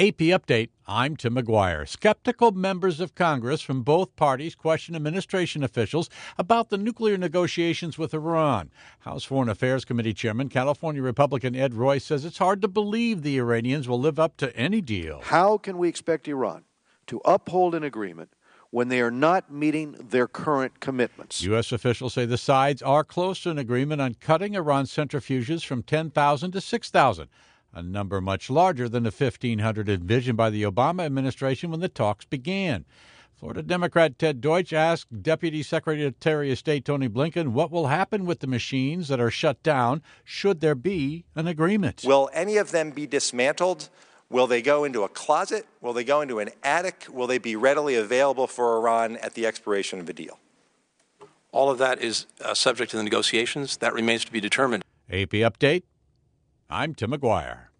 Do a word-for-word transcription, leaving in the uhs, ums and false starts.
A P Update, I'm Tim McGuire. Skeptical members of Congress from both parties question administration officials about the nuclear negotiations with Iran. House Foreign Affairs Committee Chairman, California Republican Ed Royce, says it's hard to believe the Iranians will live up to any deal. How can we expect Iran to uphold an agreement when they are not meeting their current commitments? U S officials say the sides are close to an agreement on cutting Iran's centrifuges from ten thousand to six thousand. A number much larger than the fifteen hundred envisioned by the Obama administration when the talks began. Florida Democrat Ted Deutsch asked Deputy Secretary of State Tony Blinken what will happen with the machines that are shut down should there be an agreement. Will any of them be dismantled? Will they go into a closet? Will they go into an attic? Will they be readily available for Iran at the expiration of a deal? All of that is uh, subject to the negotiations. That remains to be determined. A P Update. I'm Tim McGuire.